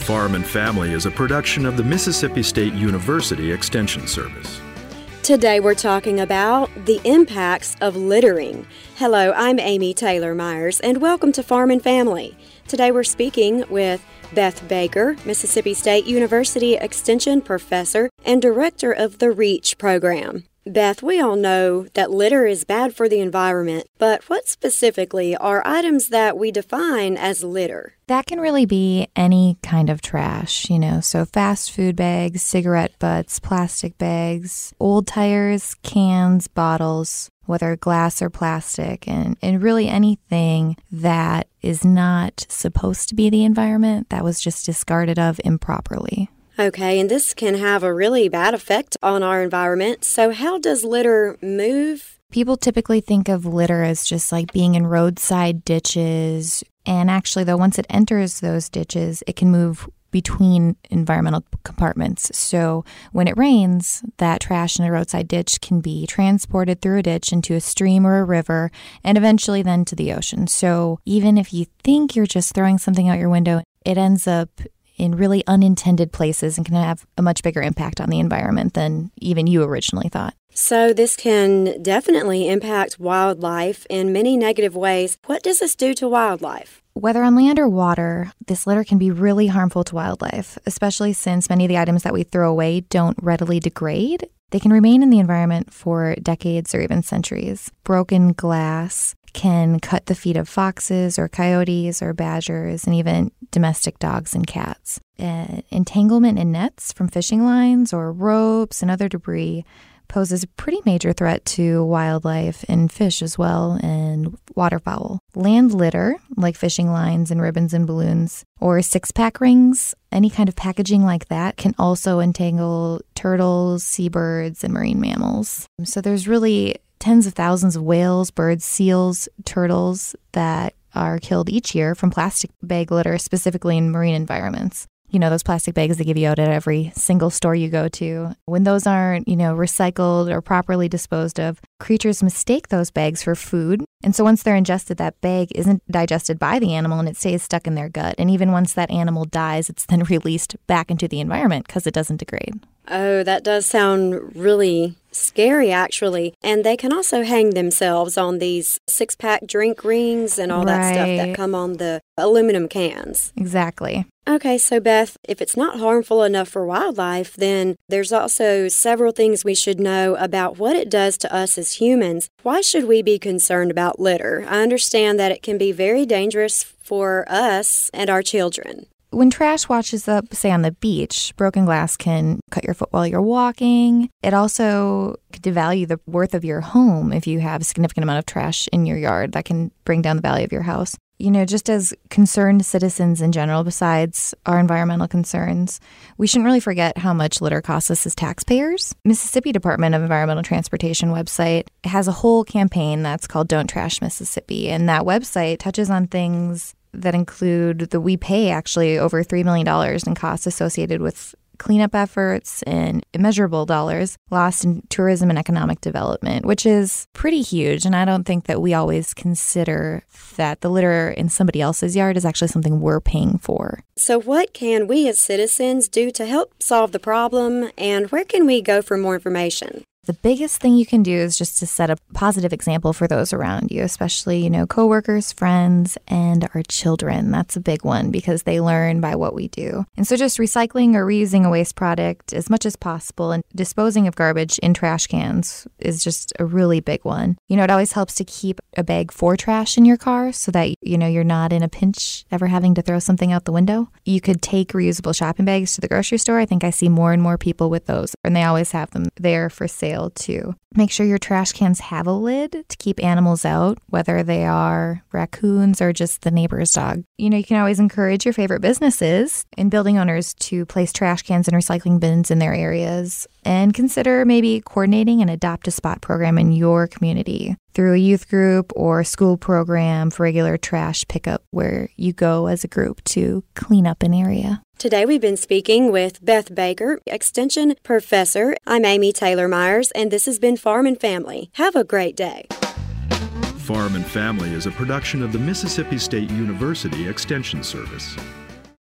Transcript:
Farm and Family is a production of the Mississippi State University Extension Service. Today we're talking about the impacts of littering. Hello, I'm Amy Taylor Myers, and welcome to Farm and Family. Today we're speaking with Beth Baker, Mississippi State University Extension Professor and Director of the REACH program. Beth, we all know that litter is bad for the environment, but what specifically are items that we define as litter? That can really be any kind of trash, so fast food bags, cigarette butts, plastic bags, old tires, cans, bottles, whether glass or plastic, and really anything that is not supposed to be the environment that was just discarded of improperly. Okay, and this can have a really bad effect on our environment. So how does litter move? People typically think of litter as just like being in roadside ditches. And actually, though, once it enters those ditches, it can move between environmental compartments. So when it rains, that trash in a roadside ditch can be transported through a ditch into a stream or a river and eventually then to the ocean. So even if you think you're just throwing something out your window, it ends up in really unintended places and can have a much bigger impact on the environment than even you originally thought. So this can definitely impact wildlife in many negative ways. What does this do to wildlife? Whether on land or water, this litter can be really harmful to wildlife, especially since many of the items that we throw away don't readily degrade. They can remain in the environment for decades or even centuries. Broken glass can cut the feet of foxes or coyotes or badgers and even domestic dogs and cats. Entanglement in nets from fishing lines or ropes and other debris poses a pretty major threat to wildlife and fish as well, and waterfowl. Land litter, like fishing lines and ribbons and balloons, or six-pack rings, any kind of packaging like that, can also entangle turtles, seabirds, and marine mammals. So there's really tens of thousands of whales, birds, seals, turtles that are killed each year from plastic bag litter, specifically in marine environments. Those plastic bags they give you out at every single store you go to. When those aren't, recycled or properly disposed of, creatures mistake those bags for food. And so once they're ingested, that bag isn't digested by the animal and it stays stuck in their gut. And even once that animal dies, it's then released back into the environment because it doesn't degrade. Oh, that does sound really scary, actually. And they can also hang themselves on these six-pack drink rings and all that stuff that come on the aluminum cans. Exactly. Okay, so Beth, if it's not harmful enough for wildlife, then there's also several things we should know about what it does to us as humans. Why should we be concerned about litter? I understand that it can be very dangerous for us and our children. When trash washes up, say on the beach, broken glass can cut your foot while you're walking. It also could devalue the worth of your home if you have a significant amount of trash in your yard. That can bring down the value of your house. Just as concerned citizens in general, besides our environmental concerns, we shouldn't really forget how much litter costs us as taxpayers. Mississippi Department of Environmental Transportation website has a whole campaign that's called Don't Trash Mississippi, and that website touches on things that include we pay actually over $3 million in costs associated with cleanup efforts and immeasurable dollars lost in tourism and economic development, which is pretty huge. And I don't think that we always consider that the litter in somebody else's yard is actually something we're paying for. So what can we as citizens do to help solve the problem, and where can we go for more information? The biggest thing you can do is just to set a positive example for those around you, especially, coworkers, friends, and our children. That's a big one because they learn by what we do. And so just recycling or reusing a waste product as much as possible and disposing of garbage in trash cans is just a really big one. It always helps to keep a bag for trash in your car so that, you're not in a pinch ever having to throw something out the window. You could take reusable shopping bags to the grocery store. I think I see more and more people with those, and they always have them there for sale too. Make sure your trash cans have a lid to keep animals out, whether they are raccoons or just the neighbor's dog. You can always encourage your favorite businesses and building owners to place trash cans and recycling bins in their areas, and consider maybe coordinating an Adopt a Spot program in your community through a youth group or school program for regular trash pickup where you go as a group to clean up an area. Today we've been speaking with Beth Baker, Extension Professor. I'm Amy Taylor Myers, and this has been Farm and Family. Have a great day. Farm and Family is a production of the Mississippi State University Extension Service.